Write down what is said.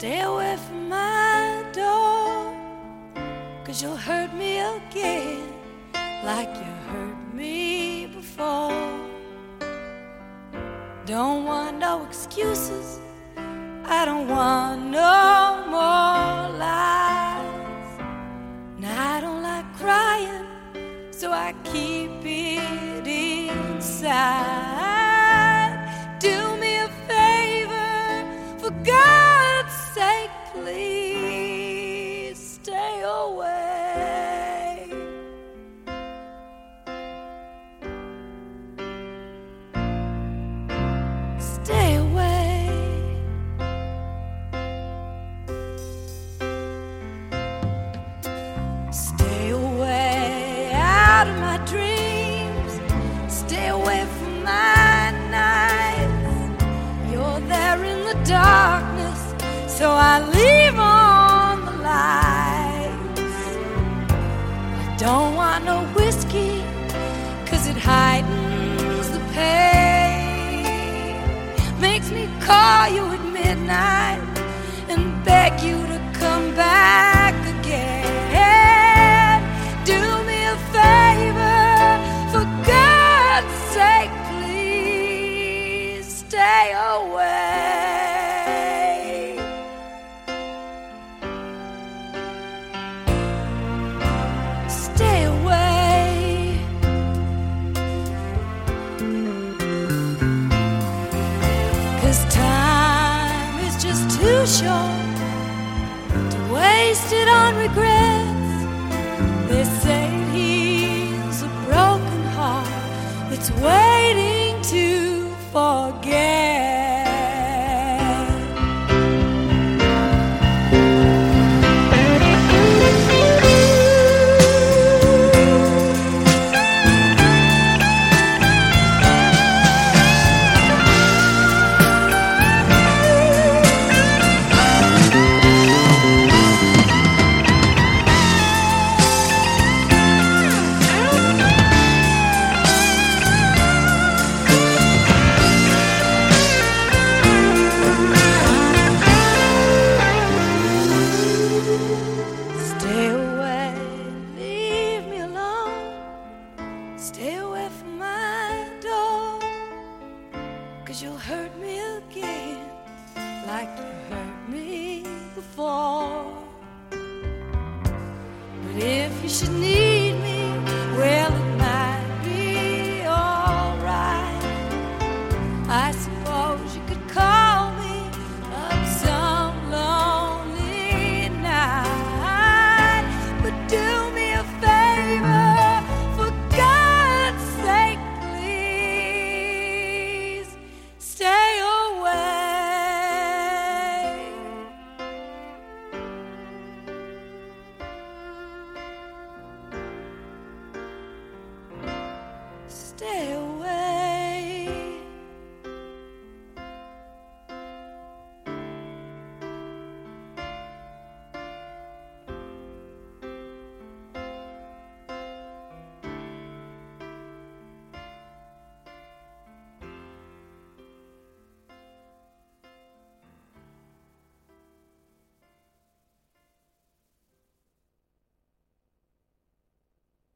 Stay away from my door, 'cause you'll hurt me again like you hurt me before. Don't want no excuses, I don't want no more lies. Now I don't like crying, so I keep it inside. Do me a favor, for God's sake, please stay away. Stay away. Stay away out of my dreams. Stay away from my nights. You're there in the darkness, so I leave on the lights. I don't want no whiskey, 'cause it heightens the pain. Makes me call you at midnight and beg you to come back again. Do me a favor, for God's sake, please stay away. Stay away. 'Cause time is just too short to waste it on regrets. They say it heals a broken heart that's waiting to forget. Stay away, leave me alone. Stay away from my door, 'cause you'll hurt me again like you hurt me before. But if you should need